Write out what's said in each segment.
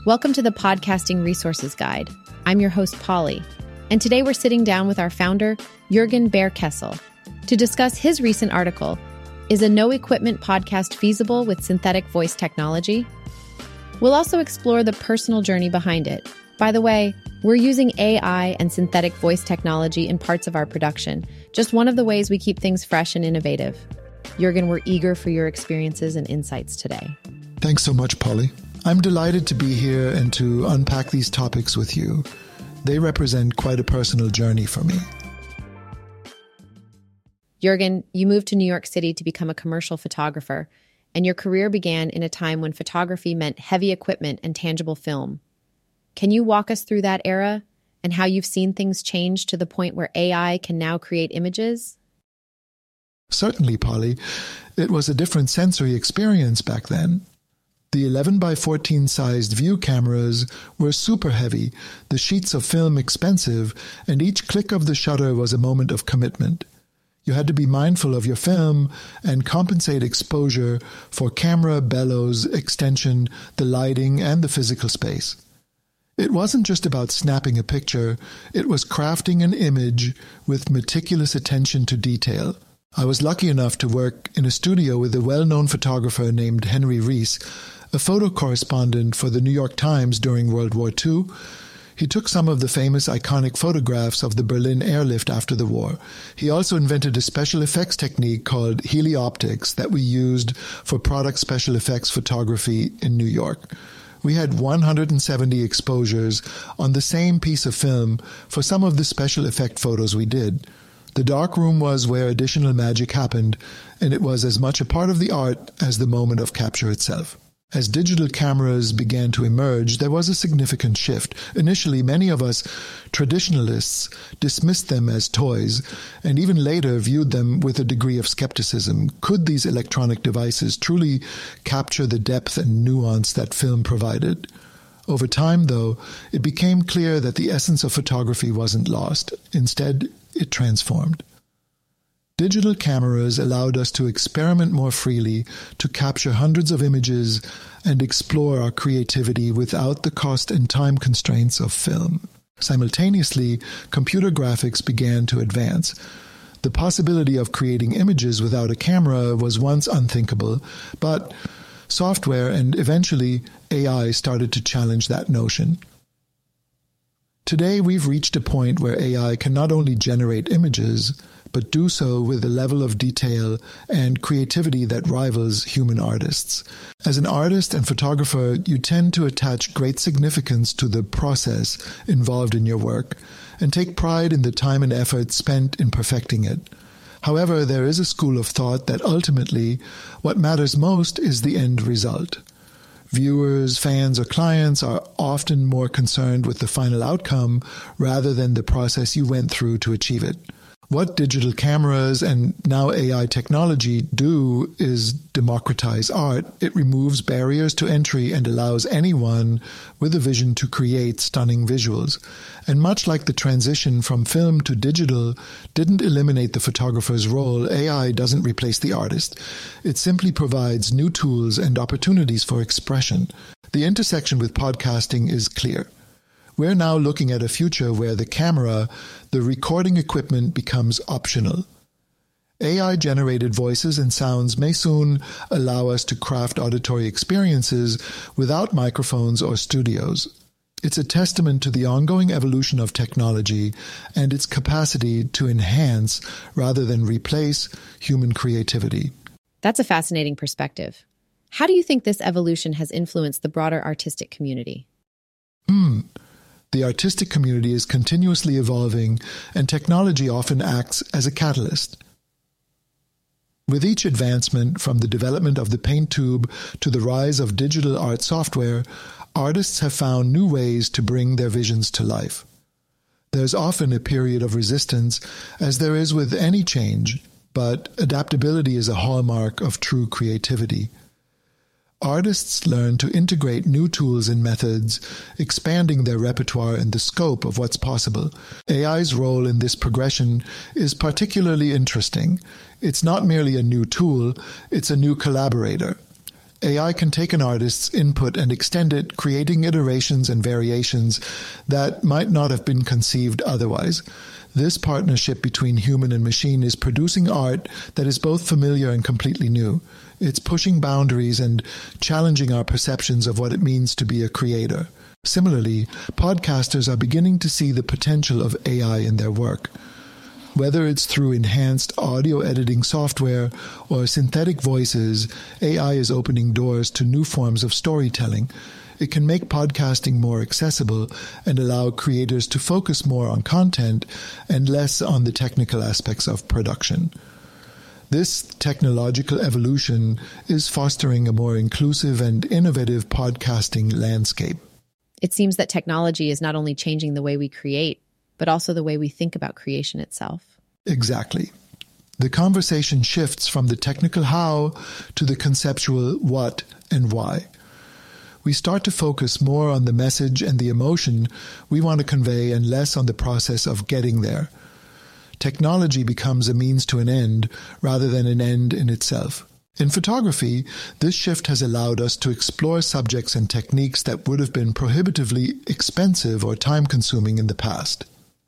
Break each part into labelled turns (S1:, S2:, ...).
S1: Welcome to the Podcasting Resources Guide. I'm your host, Polly, and today we're sitting down with our founder, Jürgen Behr-Kessel, to discuss his recent article, Is a No-Equipment Podcast Feasible with Synthetic Voice Technology? We'll also explore the personal journey behind it. By the way, we're using AI and synthetic voice technology in parts of our production, just one of the ways we keep things fresh and innovative. Jürgen, we're eager for your experiences and insights today.
S2: Thanks so much, Polly. I'm delighted to be here and to unpack these topics with you. They represent quite a personal journey for me.
S1: Jürgen, you moved to New York City to become a commercial photographer, and your career began in a time when photography meant heavy equipment and tangible film. Can you walk us through that era and how you've seen things change to the point where AI can now create images?
S2: Certainly, Polly. It was a different sensory experience back then. The 11 by 14 sized view cameras were super heavy, the sheets of film expensive, and each click of the shutter was a moment of commitment. You had to be mindful of your film and compensate exposure for camera, bellows, extension, the lighting, and the physical space. It wasn't just about snapping a picture, it was crafting an image with meticulous attention to detail. I was lucky enough to work in a studio with a well-known photographer named Henry Rees, a photo correspondent for the New York Times during World War II. He took some of the famous iconic photographs of the Berlin airlift after the war. He also invented a special effects technique called helioptics that we used for product special effects photography in New York. We had 170 exposures on the same piece of film for some of the special effect photos we did. The darkroom was where additional magic happened, and it was as much a part of the art as the moment of capture itself. As digital cameras began to emerge, there was a significant shift. Initially, many of us traditionalists dismissed them as toys, and even later viewed them with a degree of skepticism. Could these electronic devices truly capture the depth and nuance that film provided? Over time, though, it became clear that the essence of photography wasn't lost. Instead, it transformed. Digital cameras allowed us to experiment more freely, to capture hundreds of images, and explore our creativity without the cost and time constraints of film. Simultaneously, computer graphics began to advance. The possibility of creating images without a camera was once unthinkable, but software and eventually AI started to challenge that notion. Today, we've reached a point where AI can not only generate images, but do so with a level of detail and creativity that rivals human artists. As an artist and photographer, you tend to attach great significance to the process involved in your work and take pride in the time and effort spent in perfecting it. However, there is a school of thought that ultimately what matters most is the end result. Viewers, fans, or clients are often more concerned with the final outcome rather than the process you went through to achieve it. What digital cameras and now AI technology do is democratize art. It removes barriers to entry and allows anyone with a vision to create stunning visuals. And much like the transition from film to digital didn't eliminate the photographer's role, AI doesn't replace the artist. It simply provides new tools and opportunities for expression. The intersection with podcasting is clear. We're now looking at a future where the camera, the recording equipment, becomes optional. AI-generated voices and sounds may soon allow us to craft auditory experiences without microphones or studios. It's a testament to the ongoing evolution of technology and its capacity to enhance rather than replace human creativity.
S1: That's a fascinating perspective. How do you think this evolution has influenced the broader artistic community?
S2: The artistic community is continuously evolving, and technology often acts as a catalyst. With each advancement, from the development of the paint tube to the rise of digital art software, artists have found new ways to bring their visions to life. There's often a period of resistance, as there is with any change, but adaptability is a hallmark of true creativity. Artists learn to integrate new tools and methods, expanding their repertoire and the scope of what's possible. AI's role in this progression is particularly interesting. It's not merely a new tool, it's a new collaborator. AI can take an artist's input and extend it, creating iterations and variations that might not have been conceived otherwise. This partnership between human and machine is producing art that is both familiar and completely new. It's pushing boundaries and challenging our perceptions of what it means to be a creator. Similarly, podcasters are beginning to see the potential of AI in their work. Whether it's through enhanced audio editing software or synthetic voices, AI is opening doors to new forms of storytelling. It can make podcasting more accessible and allow creators to focus more on content and less on the technical aspects of production. This technological evolution is fostering a more inclusive and innovative podcasting landscape.
S1: It seems that technology is not only changing the way we create, but also the way we think about creation itself.
S2: Exactly. The conversation shifts from the technical how to the conceptual what and why. We start to focus more on the message and the emotion we want to convey and less on the process of getting there. Technology becomes a means to an end rather than an end in itself. In photography, this shift has allowed us to explore subjects and techniques that would have been prohibitively expensive or time-consuming in the past.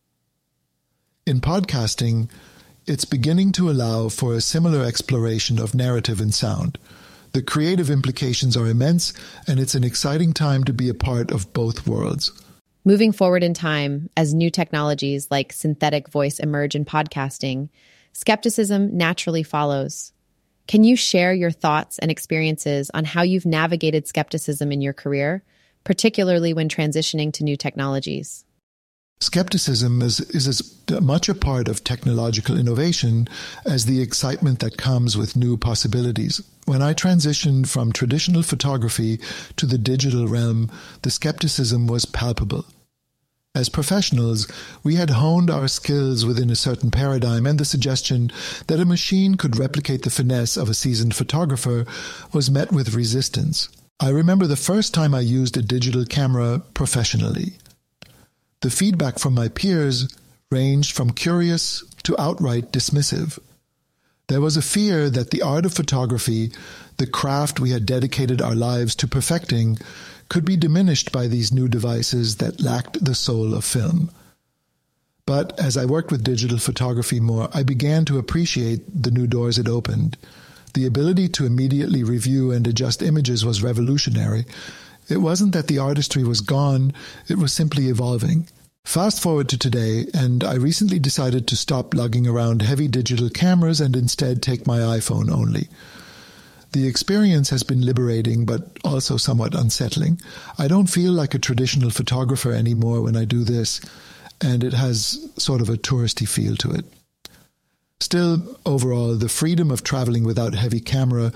S2: In podcasting, it's beginning to allow for a similar exploration of narrative and sound. The creative implications are immense, and it's an exciting time to be a part of both worlds.
S1: Moving forward in time, as new technologies like synthetic voice emerge in podcasting, skepticism naturally follows. Can you share your thoughts and experiences on how you've navigated skepticism in your career, particularly when transitioning to new technologies?
S2: Skepticism is as much a part of technological innovation as the excitement that comes with new possibilities. When I transitioned from traditional photography to the digital realm, the skepticism was palpable. As professionals, we had honed our skills within a certain paradigm, and the suggestion that a machine could replicate the finesse of a seasoned photographer was met with resistance. I remember the first time I used a digital camera professionally. The feedback from my peers ranged from curious to outright dismissive. There was a fear that the art of photography, the craft we had dedicated our lives to perfecting, could be diminished by these new devices that lacked the soul of film. But as I worked with digital photography more, I began to appreciate the new doors it opened. The ability to immediately review and adjust images was revolutionary. It wasn't that the artistry was gone, it was simply evolving. Fast forward to today, and I recently decided to stop lugging around heavy digital cameras and instead take my iPhone only. The experience has been liberating, but also somewhat unsettling. I don't feel like a traditional photographer anymore when I do this, and it has sort of a touristy feel to it. Still, overall, the freedom of traveling without heavy camera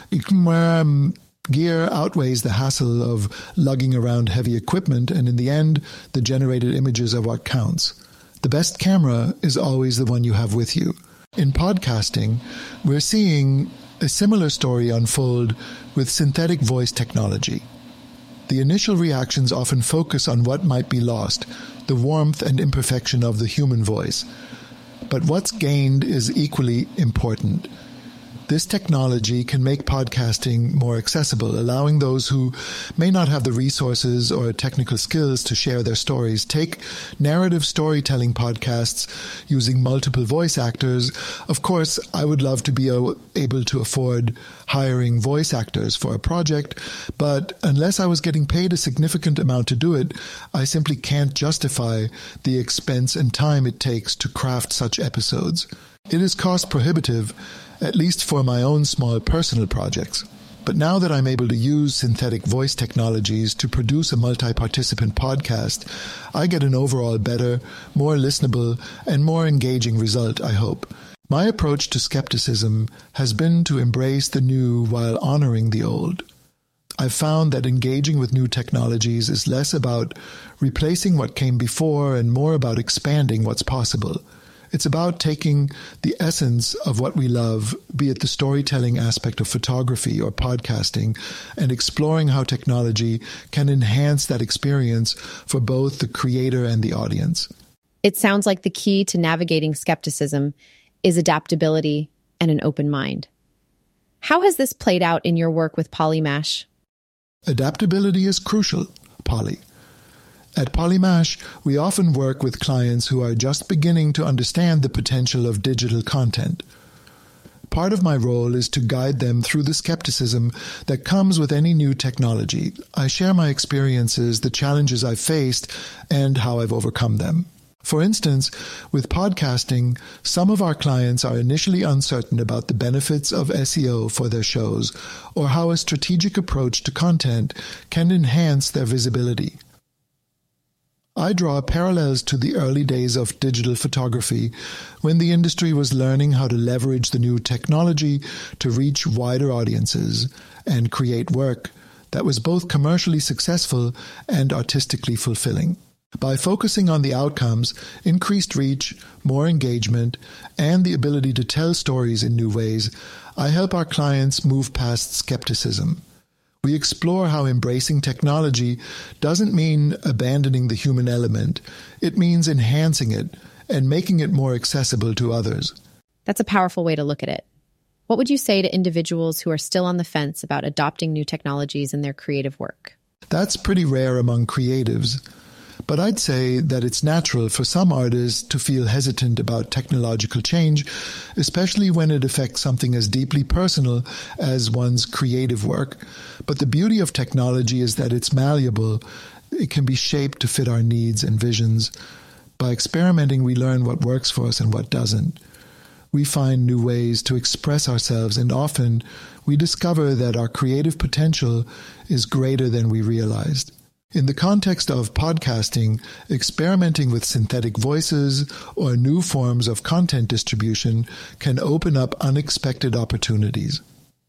S2: gear outweighs the hassle of lugging around heavy equipment, and in the end, the generated images are what counts. The best camera is always the one you have with you. In podcasting, we're seeing a similar story unfold with synthetic voice technology. The initial reactions often focus on what might be lost, the warmth and imperfection of the human voice. But what's gained is equally important. This technology can make podcasting more accessible, allowing those who may not have the resources or technical skills to share their stories. Take narrative storytelling podcasts using multiple voice actors. Of course, I would love to be able to afford hiring voice actors for a project, but unless I was getting paid a significant amount to do it, I simply can't justify the expense and time it takes to craft such episodes. It is cost prohibitive, at least for my own small personal projects. But now that I'm able to use synthetic voice technologies to produce a multi-participant podcast, I get an overall better, more listenable, and more engaging result, I hope. My approach to skepticism has been to embrace the new while honoring the old. I've found that engaging with new technologies is less about replacing what came before and more about expanding what's possible. It's about taking the essence of what we love, be it the storytelling aspect of photography or podcasting, and exploring how technology can enhance that experience for both the creator and the audience.
S1: It sounds like the key to navigating skepticism is adaptability and an open mind. How has this played out in your work with Polymash?
S2: Adaptability is crucial, Polly. At Polymash, we often work with clients who are just beginning to understand the potential of digital content. Part of my role is to guide them through the skepticism that comes with any new technology. I share my experiences, the challenges I've faced, and how I've overcome them. For instance, with podcasting, some of our clients are initially uncertain about the benefits of SEO for their shows or how a strategic approach to content can enhance their visibility. I draw parallels to the early days of digital photography, when the industry was learning how to leverage the new technology to reach wider audiences and create work that was both commercially successful and artistically fulfilling. By focusing on the outcomes, increased reach, more engagement, and the ability to tell stories in new ways, I help our clients move past skepticism. We explore how embracing technology doesn't mean abandoning the human element. It means enhancing it and making it more accessible to others.
S1: That's a powerful way to look at it. What would you say to individuals who are still on the fence about adopting new technologies in their creative work?
S2: That's pretty rare among creatives. But I'd say that it's natural for some artists to feel hesitant about technological change, especially when it affects something as deeply personal as one's creative work. But the beauty of technology is that it's malleable. It can be shaped to fit our needs and visions. By experimenting, we learn what works for us and what doesn't. We find new ways to express ourselves, and often we discover that our creative potential is greater than we realized. In the context of podcasting, experimenting with synthetic voices or new forms of content distribution can open up unexpected opportunities.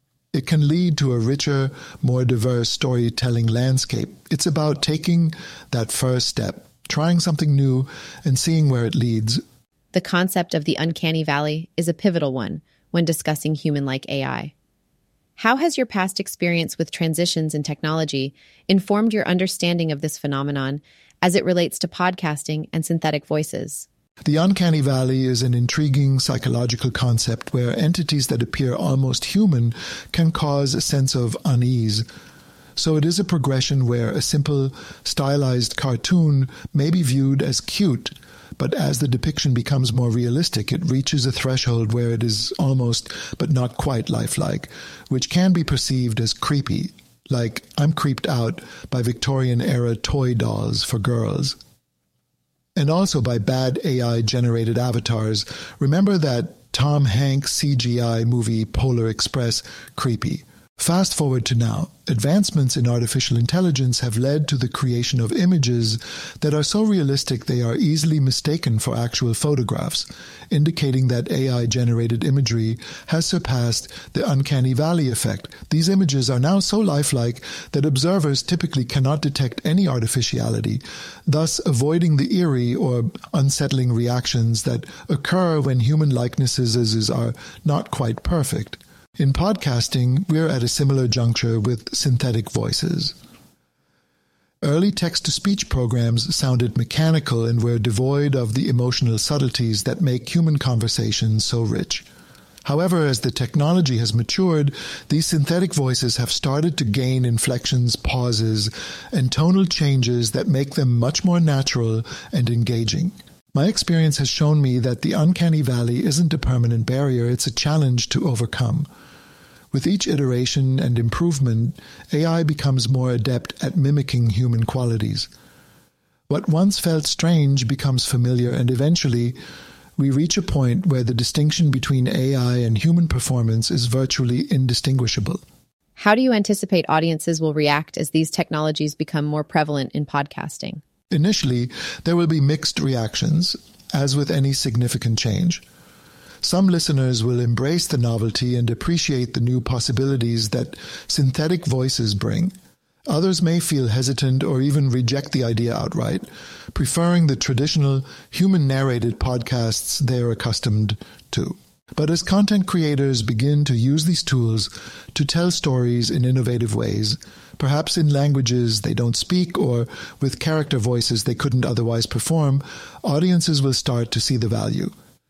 S2: It can lead to a richer, more diverse storytelling landscape. It's about taking that first step, trying something new, and seeing where it leads.
S1: The concept of the uncanny valley is a pivotal one when discussing human-like AI. How has your past experience with transitions in technology informed your understanding of this phenomenon as it relates to podcasting and synthetic voices?
S2: The uncanny valley is an intriguing psychological concept where entities that appear almost human can cause a sense of unease. So it is a progression where a simple, stylized cartoon may be viewed as cute, but as the depiction becomes more realistic, it reaches a threshold where it is almost, but not quite lifelike, which can be perceived as creepy, like I'm creeped out by Victorian-era toy dolls for girls. And also by bad AI-generated avatars. Remember that Tom Hanks CGI movie Polar Express, creepy. Fast forward to now. Advancements in artificial intelligence have led to the creation of images that are so realistic they are easily mistaken for actual photographs, indicating that AI-generated imagery has surpassed the uncanny valley effect. These images are now so lifelike that observers typically cannot detect any artificiality, thus avoiding the eerie or unsettling reactions that occur when human likenesses are not quite perfect. In podcasting, we're at a similar juncture with synthetic voices. Early text-to-speech programs sounded mechanical and were devoid of the emotional subtleties that make human conversations so rich. However, as the technology has matured, these synthetic voices have started to gain inflections, pauses, and tonal changes that make them much more natural and engaging. My experience has shown me that the uncanny valley isn't a permanent barrier, it's a challenge to overcome. With each iteration and improvement, AI becomes more adept at mimicking human qualities. What once felt strange becomes familiar, and eventually, we reach a point where the distinction between AI and human performance is virtually indistinguishable.
S1: How do you anticipate audiences will react as these technologies become more prevalent in podcasting?
S2: Initially, there will be mixed reactions, as with any significant change. Some listeners will embrace the novelty and appreciate the new possibilities that synthetic voices bring. Others may feel hesitant or even reject the idea outright, preferring the traditional human-narrated podcasts they're accustomed to. But as content creators begin to use these tools to tell stories in innovative ways, perhaps in languages they don't speak or with character voices they couldn't otherwise perform, audiences will start to see the value.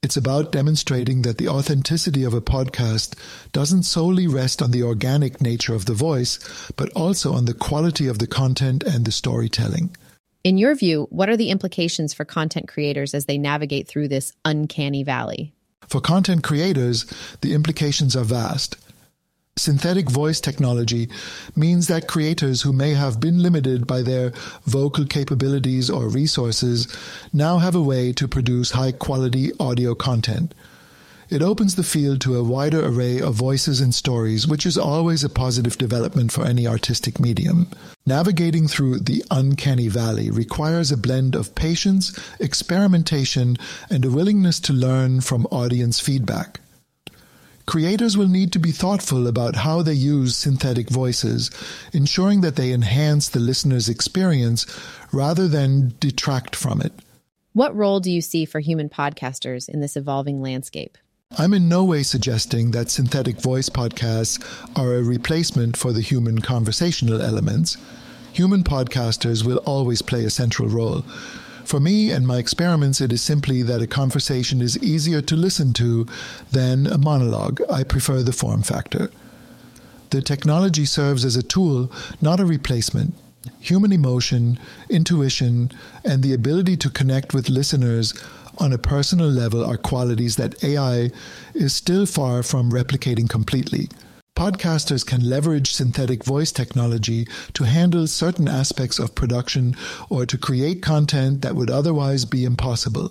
S2: It's about demonstrating that the authenticity of a podcast doesn't solely rest on the organic nature of the voice, but also on the quality of the content and the storytelling.
S1: In your view, what are the implications for content creators as they navigate through this uncanny valley?
S2: For content creators, the implications are vast. Synthetic voice technology means that creators who may have been limited by their vocal capabilities or resources now have a way to produce high-quality audio content. It opens the field to a wider array of voices and stories, which is always a positive development for any artistic medium. Navigating through the uncanny valley requires a blend of patience, experimentation, and a willingness to learn from audience feedback. Creators will need to be thoughtful about how they use synthetic voices, ensuring that they enhance the listener's experience rather than detract from it.
S1: What role do you see for human podcasters in this evolving landscape?
S2: I'm in no way suggesting that synthetic voice podcasts are a replacement for the human conversational elements. Human podcasters will always play a central role. For me and my experiments, it is simply that a conversation is easier to listen to than a monologue. I prefer the form factor. The technology serves as a tool, not a replacement. Human emotion, intuition, and the ability to connect with listeners on a personal level are qualities that AI is still far from replicating completely. Podcasters can leverage synthetic voice technology to handle certain aspects of production or to create content that would otherwise be impossible.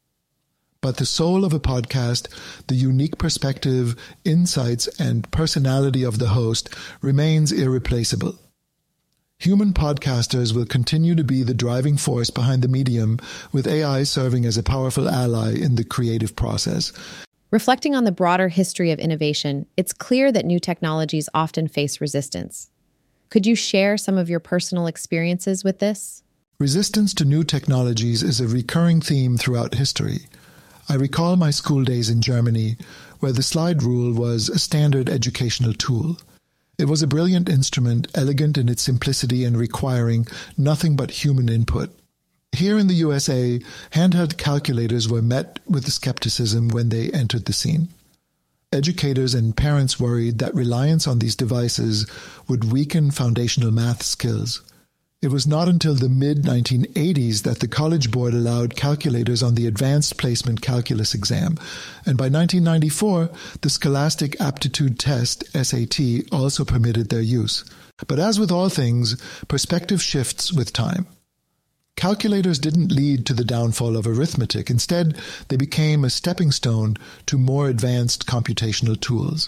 S2: But the soul of a podcast, the unique perspective, insights, and personality of the host remains irreplaceable. Human podcasters will continue to be the driving force behind the medium, with AI serving as a powerful ally in the creative process.
S1: Reflecting on the broader history of innovation, it's clear that new technologies often face resistance. Could you share some of your personal experiences with this?
S2: Resistance to new technologies is a recurring theme throughout history. I recall my school days in Germany, where the slide rule was a standard educational tool. It was a brilliant instrument, elegant in its simplicity and requiring nothing but human input. Here in the USA, handheld calculators were met with skepticism when they entered the scene. Educators and parents worried that reliance on these devices would weaken foundational math skills. It was not until the mid-1980s that the College Board allowed calculators on the Advanced Placement Calculus exam, and by 1994, the Scholastic Aptitude Test, SAT, also permitted their use. But as with all things, perspective shifts with time. Calculators didn't lead to the downfall of arithmetic. Instead, they became a stepping stone to more advanced computational tools.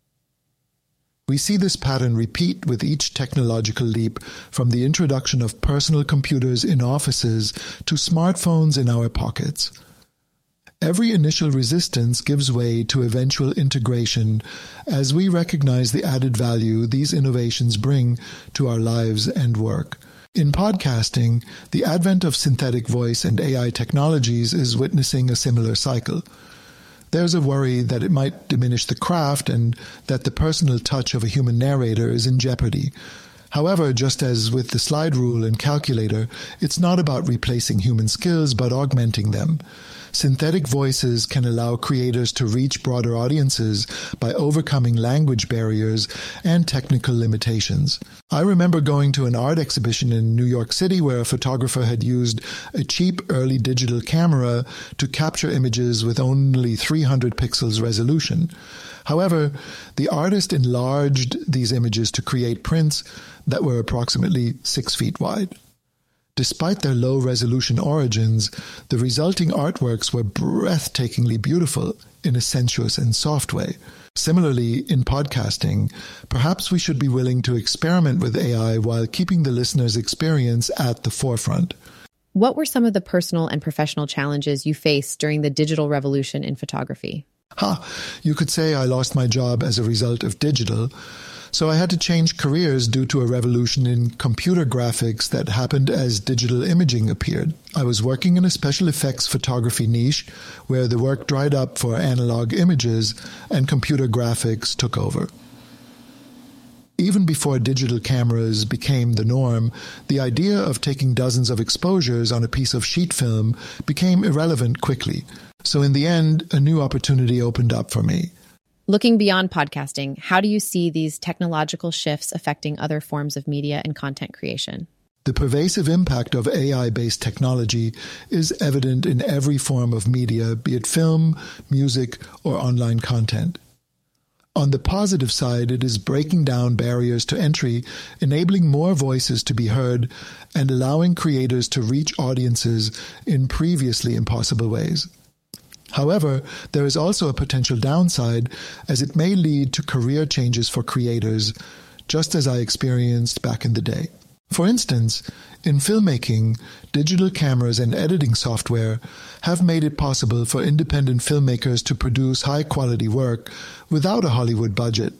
S2: We see this pattern repeat with each technological leap, from the introduction of personal computers in offices to smartphones in our pockets. Every initial resistance gives way to eventual integration as we recognize the added value these innovations bring to our lives and work. In podcasting, the advent of synthetic voice and AI technologies is witnessing a similar cycle. There's a worry that it might diminish the craft and that the personal touch of a human narrator is in jeopardy. However, just as with the slide rule and calculator, it's not about replacing human skills but augmenting them. Synthetic voices can allow creators to reach broader audiences by overcoming language barriers and technical limitations. I remember going to an art exhibition in New York City where a photographer had used a cheap early digital camera to capture images with only 300 pixels resolution. However, the artist enlarged these images to create prints that were approximately 6 feet wide. Despite their low-resolution origins, the resulting artworks were breathtakingly beautiful in a sensuous and soft way. Similarly, in podcasting, perhaps we should be willing to experiment with AI while keeping the listener's experience at the forefront.
S1: What were some of the personal and professional challenges you faced during the digital revolution in photography?
S2: You could say I lost my job as a result of digital. So I had to change careers due to a revolution in computer graphics that happened as digital imaging appeared. I was working in a special effects photography niche where the work dried up for analog images and computer graphics took over. Even before digital cameras became the norm, the idea of taking dozens of exposures on a piece of sheet film became irrelevant quickly. So in the end, a new opportunity opened up for me.
S1: Looking beyond podcasting, how do you see these technological shifts affecting other forms of media and content creation?
S2: The pervasive impact of AI-based technology is evident in every form of media, be it film, music, or online content. On the positive side, it is breaking down barriers to entry, enabling more voices to be heard, and allowing creators to reach audiences in previously impossible ways. However, there is also a potential downside, as it may lead to career changes for creators, just as I experienced back in the day. For instance, in filmmaking, digital cameras and editing software have made it possible for independent filmmakers to produce high-quality work without a Hollywood budget.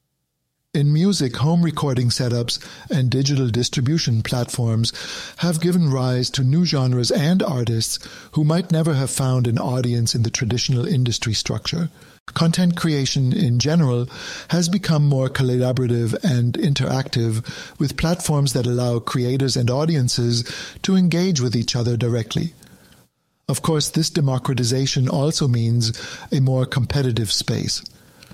S2: In music, home recording setups and digital distribution platforms have given rise to new genres and artists who might never have found an audience in the traditional industry structure. Content creation in general has become more collaborative and interactive, with platforms that allow creators and audiences to engage with each other directly. Of course, this democratization also means a more competitive space.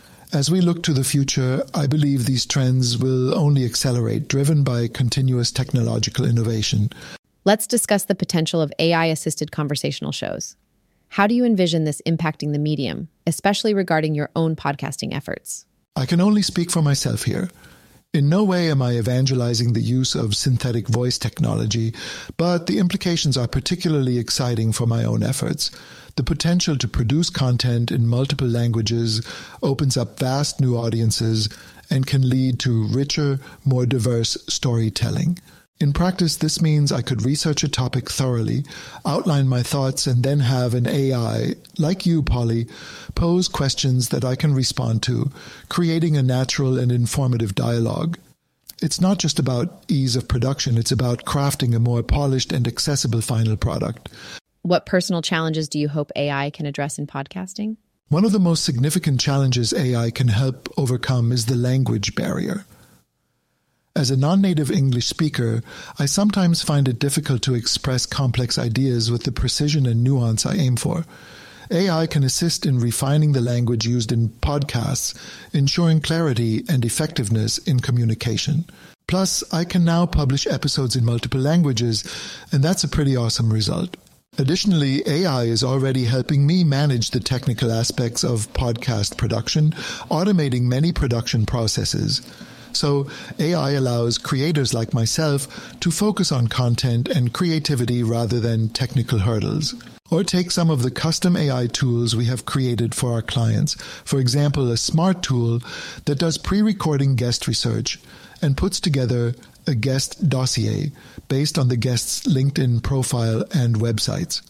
S2: As we look to the future, I believe these trends will only accelerate, driven by continuous technological innovation.
S1: Let's discuss the potential of AI-assisted conversational shows. How do you envision this impacting the medium, especially regarding your own podcasting efforts?
S2: I can only speak for myself here. In no way am I evangelizing the use of synthetic voice technology, but the implications are particularly exciting for my own efforts. The potential to produce content in multiple languages opens up vast new audiences and can lead to richer, more diverse storytelling. In practice, this means I could research a topic thoroughly, outline my thoughts, and then have an AI, like you, Polly, pose questions that I can respond to, creating a natural and informative dialogue. It's not just about ease of production, it's about crafting a more polished and accessible final product.
S1: What personal challenges do you hope AI can address in podcasting?
S2: One of the most significant challenges AI can help overcome is the language barrier. As a non-native English speaker, I sometimes find it difficult to express complex ideas with the precision and nuance I aim for. AI can assist in refining the language used in podcasts, ensuring clarity and effectiveness in communication. Plus, I can now publish episodes in multiple languages, and that's a pretty awesome result. Additionally, AI is already helping me manage the technical aspects of podcast production, automating many production processes. So AI allows creators like myself to focus on content and creativity rather than technical hurdles. Or take some of the custom AI tools we have created for our clients. For example, a smart tool that does pre-recording guest research and puts together a guest dossier based on the guest's LinkedIn profile and websites.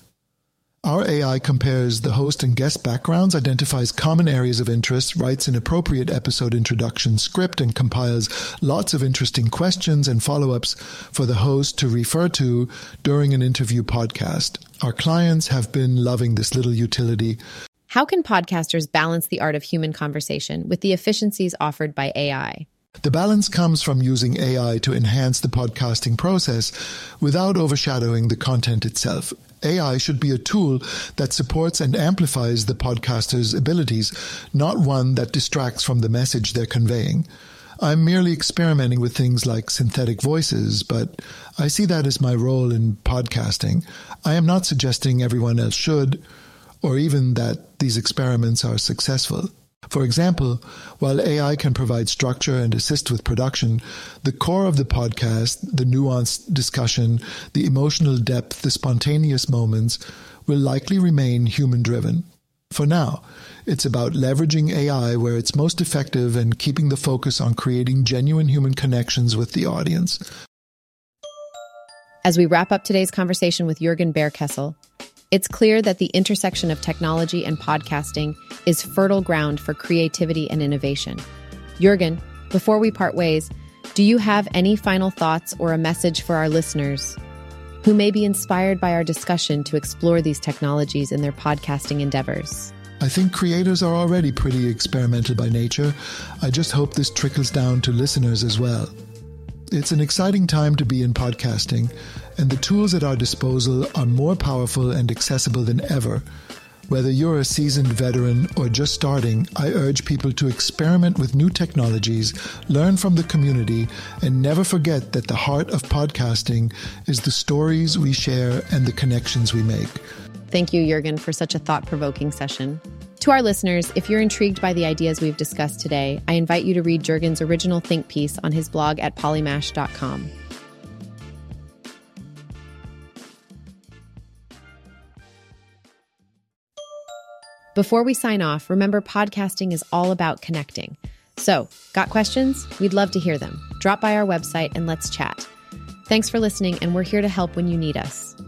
S2: Our AI compares the host and guest backgrounds, identifies common areas of interest, writes an appropriate episode introduction script, and compiles lots of interesting questions and follow-ups for the host to refer to during an interview podcast. Our clients have been loving this little utility.
S1: How can podcasters balance the art of human conversation with the efficiencies offered by AI?
S2: The balance comes from using AI to enhance the podcasting process without overshadowing the content itself. AI should be a tool that supports and amplifies the podcaster's abilities, not one that distracts from the message they're conveying. I'm merely experimenting with things like synthetic voices, but I see that as my role in podcasting. I am not suggesting everyone else should, or even that these experiments are successful. For example, while AI can provide structure and assist with production, the core of the podcast, the nuanced discussion, the emotional depth, the spontaneous moments, will likely remain human-driven. For now, it's about leveraging AI where it's most effective and keeping the focus on creating genuine human connections with the audience.
S1: As we wrap up today's conversation with Jürgen Berkessel, it's clear that the intersection of technology and podcasting is fertile ground for creativity and innovation. Jürgen, before we part ways, do you have any final thoughts or a message for our listeners who may be inspired by our discussion to explore these technologies in their podcasting endeavors?
S2: I think creators are already pretty experimental by nature. I just hope this trickles down to listeners as well. It's an exciting time to be in podcasting, and the tools at our disposal are more powerful and accessible than ever. Whether you're a seasoned veteran or just starting, I urge people to experiment with new technologies, learn from the community, and never forget that the heart of podcasting is the stories we share and the connections we make.
S1: Thank you, Jurgen, for such a thought-provoking session. To our listeners, if you're intrigued by the ideas we've discussed today, I invite you to read Jurgen's original think piece on his blog at polymash.com. Before we sign off, remember podcasting is all about connecting. So, got questions? We'd love to hear them. Drop by our website and let's chat. Thanks for listening, and we're here to help when you need us.